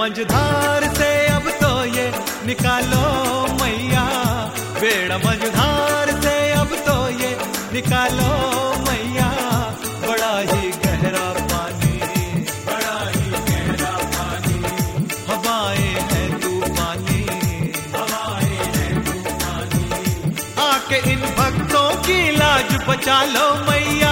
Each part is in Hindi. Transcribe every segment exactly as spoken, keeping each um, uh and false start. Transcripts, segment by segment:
मझधार से अब तो ये निकालो मैया, बेड़ा मझधार से अब तो ये निकालो मैया। बड़ा ही गहरा पानी, बड़ा ही गहरा पानी, हवाएं हैं तूफानी, हवाएं हैं तूफानी। आके इन भक्तों की लाज बचा लो मैया,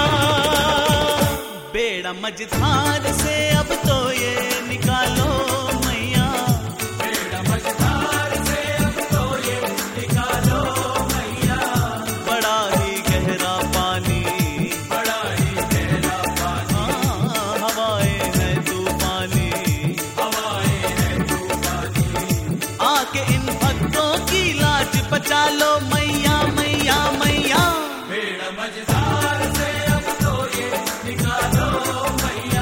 बेड़ा मझधार से अब तो ये निकालो मैया, बेड़ा मझधार से अब तो ये निकालो मैया। बड़ा ही गहरा पानी, बड़ा ही गहरा पानी, हाँ, हवाएं हैं तूफानी, हवाएं हैं तूफानी। आके इन भक्तों की लाज बचा लो मैया, मैया मैया। बेड़ा मझधार से अब तो ये निकालो मैया।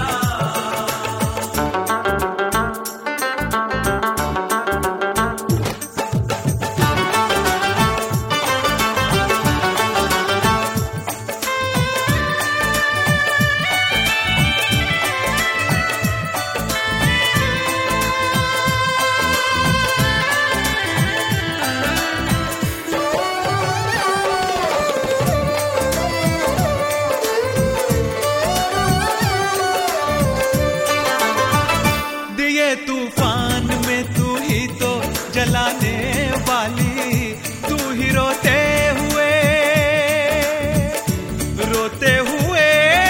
तूफान में तू ही तो जलाने वाली, तू ही रोते हुए रोते हुए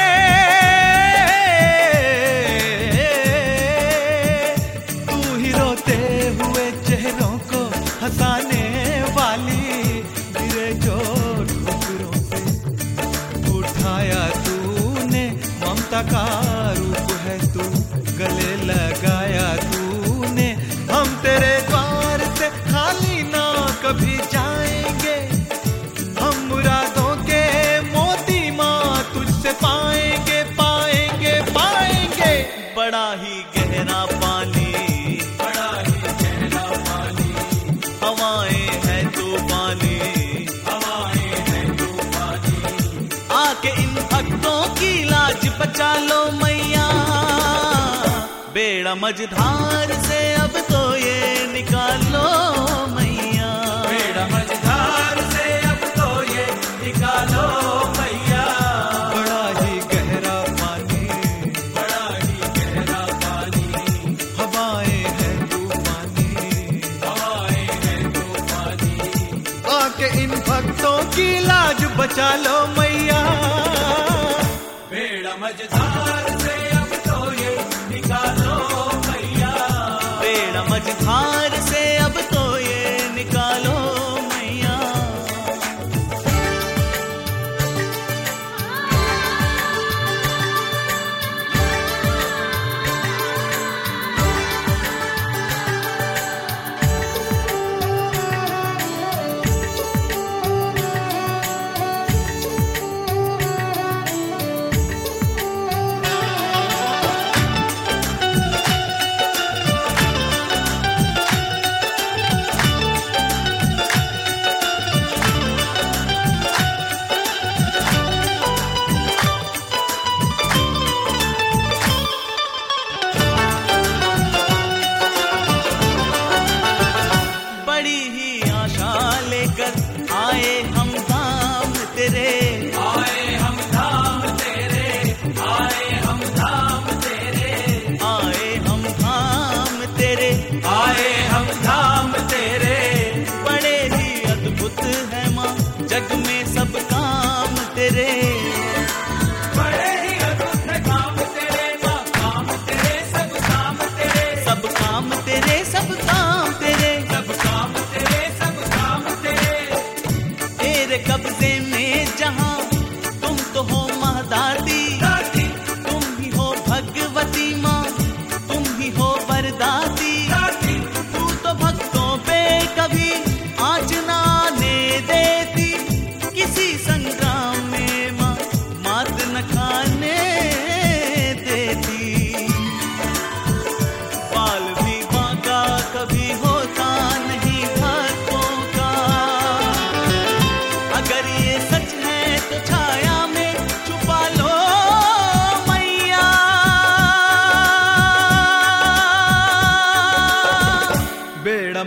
तू ही रोते हुए चेहरों को हंसाने वाली। गिरे जो ठोकरों से उठाया तूने, ममता का रूप है तू, गले लगाया तूने। हम तेरे द्वार से खाली ना कभी जाएंगे, हम मुरादों के मोती माँ तुझसे पाएंगे, पाएंगे पाएंगे। बड़ा ही गहरा पानी, बड़ा ही गहरा पानी, हवाएं हैं तूफानी, हवाएं हैं तूफानी। आके इन भक्तों की लाज बचा लो मैया, बेड़ा मझधार से अब तो ये निकालो मैया, बेड़ा मझधार से अब तो ये निकालो मैया। बड़ा ही गहरा पानी, बड़ा ही गहरा पानी, हवाएं हैं तूफानी, हवाएं हैं तूफानी। आके इन भक्तों की लाज बचा लो मैया, बेड़ा मझधार से अब तो ये निकालो मैया, बेड़ा मझधार से अब तो ये निकालो मैया। आए हम धाम तेरे, आए हम धाम तेरे, आए हम धाम तेरे, आए हम धाम तेरे, आए हम धाम तेरे। बड़े ही अद्भुत है माँ जग में सब काम तेरे, बड़े ही अद्भुत है काम तेरे माँ, काम तेरे सब काम तेरे, सब काम तेरे, सब काम तेरे, सब काम तेरे, सब काम तेरे। तेरे कब्जे में जहां तुम तो हो महदाती, तुम ही हो भगवती माँ, तुम ही हो वरदाती। तू तो भक्तों पे कभी आँच ना आने देती, किसी संग्राम में माँ मात न खाने देती। बाल भी बांका कभी होता नहीं भक्तों का, अगर ये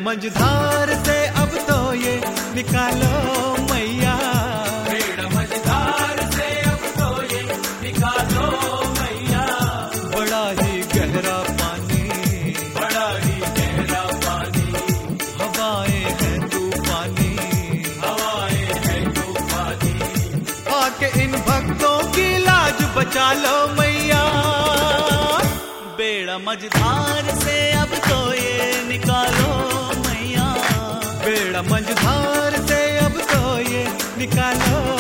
मझधार से अब तो ये निकालो मैया, बेड़ा मझधार से अब तो ये निकालो मैया। बड़ा ही गहरा पानी, बड़ा ही गहरा पानी, हवाएं हैं तूफानी, हवाएं हैं तूफानी। आके इन भक्तों की लाज बचा लो मैया, बेड़ा मझधार से अब तो ये निकालो मैया, बेड़ा मझधार से अब तो ये निकालो